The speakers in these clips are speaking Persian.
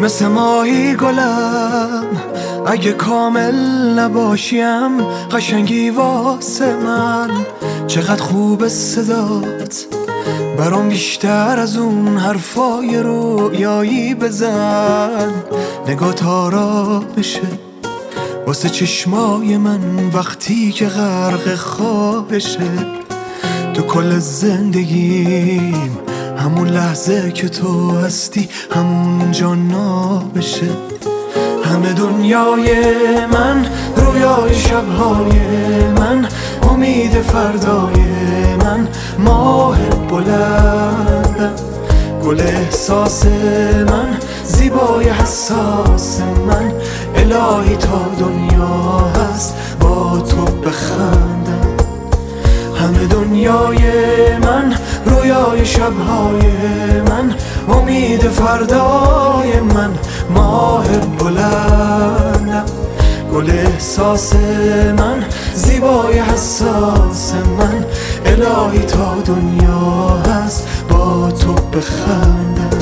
مثل ماهی گلم اگه کامل نباشیم، قشنگی واسه من چقدر خوب صدات، برام بیشتر از اون حرفای رویایی بزن. نگات آرام بشه واسه چشمای من وقتی که غرق خواهشه. تو کل زندگیم همون لحظه که تو هستی همون جا نابشه. همه دنیای من، رویای شبهای من، امید فردای من، ماه بلندم، گل احساس من، زیبای حساس من. الهی تا دنیا هست با تو بخندم. همه دنیای من، رویای شبهای من، امید فردای من، ماه بلندم، گل احساس من، زیبای حساس من. الهی تا دنیا هست با تو بخندم.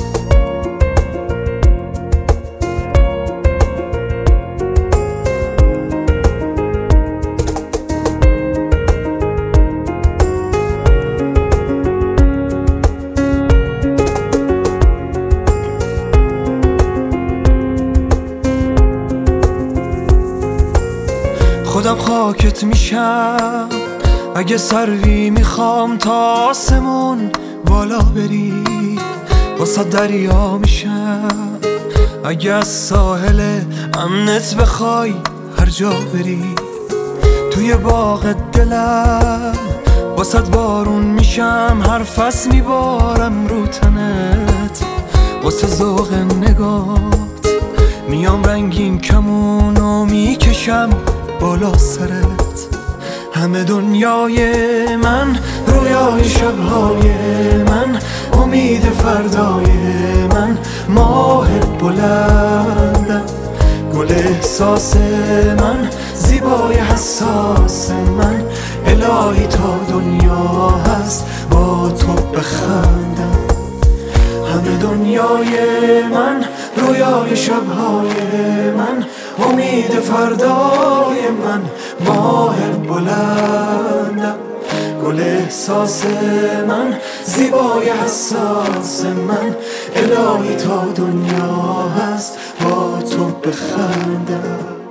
خودم خاکت میشم اگه سروی میخوام تا آسمون بالا بری، واسه دریا میشم اگه از ساحل امنت بخوای هر جا بری. توی باغ دلم واسه بارون میشم، هر فصل میبارم رو تنت واسه ذوق نگات. میام رنگین کمونو میکشم بالا سرت. همه دنیای من، رویای شبهای من، امید فردای من، ماه بلندم، گل احساس من، زیبای حساس من. الهی تا دنیا هست با تو بخندم. همه دنیای من، رویای شبهای من، امید فردای من، ماه بلندم، گل احساس من، زیبای حساس من. الهی تا دنیا هست با تو بخندم.